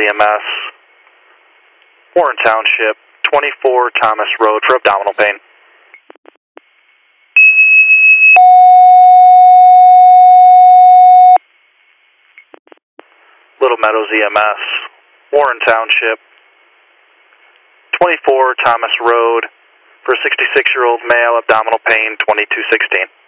EMS, Warren Township, 24 Thomas Road for abdominal pain. Little Meadows EMS, Warren Township, 24 Thomas Road for 66-year-old male, abdominal pain, 2216.